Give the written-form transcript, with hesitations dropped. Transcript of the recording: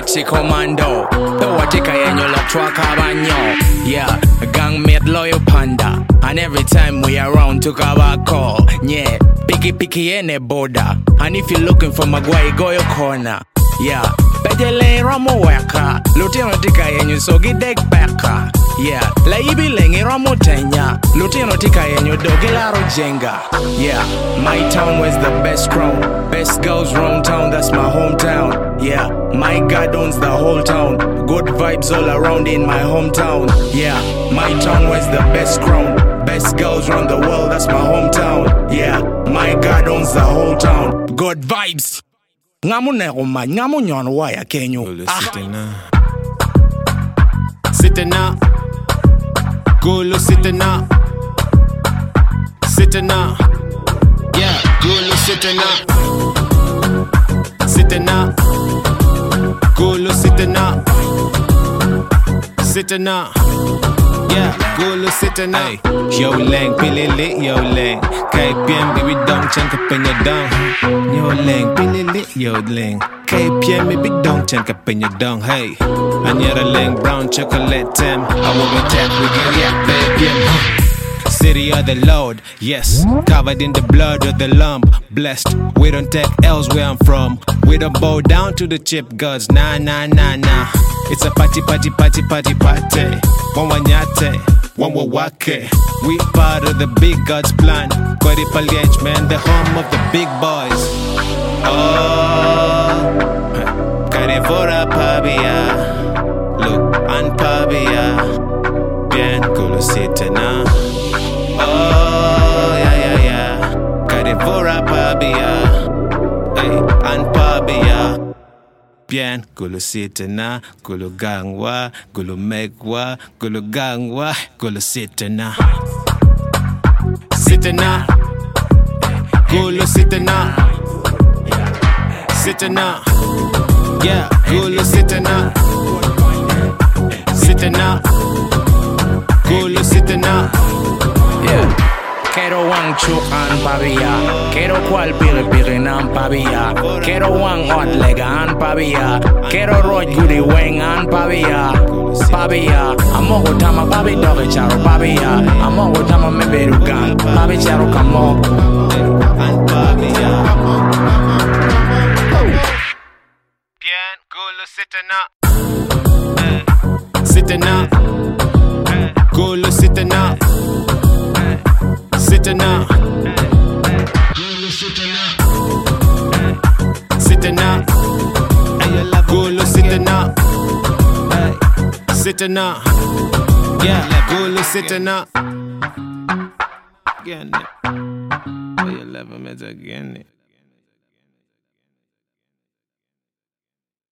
sexy commando. The watika yenyo lock track abanyo. Yeah, gang mate loyal panda. And every time we around to call. Yeah, picky any border. And if you're looking for Maguire, go your corner. Yeah, Pedele Ramo Waka. Lutino tika yenyo so get deck backa. Yeah, la ibi lengi Ramo Tenya. Lutino tika yenyo dogilaro jenga. Yeah, my town was the best crown. Best girls round town, that's my hometown. Yeah, my God owns the whole town. Good vibes all around in my hometown. Yeah, my town was the best crown. Best girls round the world, that's my hometown. Yeah, my God owns the whole town. Good vibes. Ngamu negoma, ngamu nyon waya kenyo. Sitting up. Gulu sitting up. Sitting up. Yeah, Gulu sitting up. Sitting up. Gulu sitting up. Sitting up. Yeah, Gulu sitting up. Yo Lang, pili lit, yo Lang. Kay bien, baby dong, chan ka penya dong. Yo Lang, pili lit, yo Lang. Kay bien, baby dong, chan ka penya dong. Hey, Anyera Lang, brown chocolate tem. I will be tap, we get yeah, baby. City of the Lord, yes, covered in the blood of the Lamb. Blessed, we don't take L's where I'm from. We don't bow down to the chip gods, nah. It's a party. One wanyate, one wawake. We part of the big God's plan. Kodi Paliench, man, the home of the big boys. Oh, Carivora Pabia. Look, and Pabia. Bien, Gulu Sitana. Oh, yeah. Carivora Pabia. Hey, and Pabia. Bien, Gulu sitana, Gulu gangwa, Gulu megwa, Gulu gangwa, Gulu sitana. Sitana, Gulu sitana. Sitana, yeah, Gulu sitana. Sitana, Gulu sitana. Yeah. Quiero wang chuk an pabia. Quiero cual piri nan pabia. Quiero wang hot lega an pabia. Quiero road goody wang an pabia. Pabia. Amo go tama pabi doge charo pabia. Amo go tama me beru gang. Pabi charo kamo. An pabia. Bien, Gulu sitana. Sitana. Gulu sitana. Sitana. Gulu sitana. Sitana. Gulu sitana. Sitana. Yeah, Gulu sitana. Again. Oh, you love him again.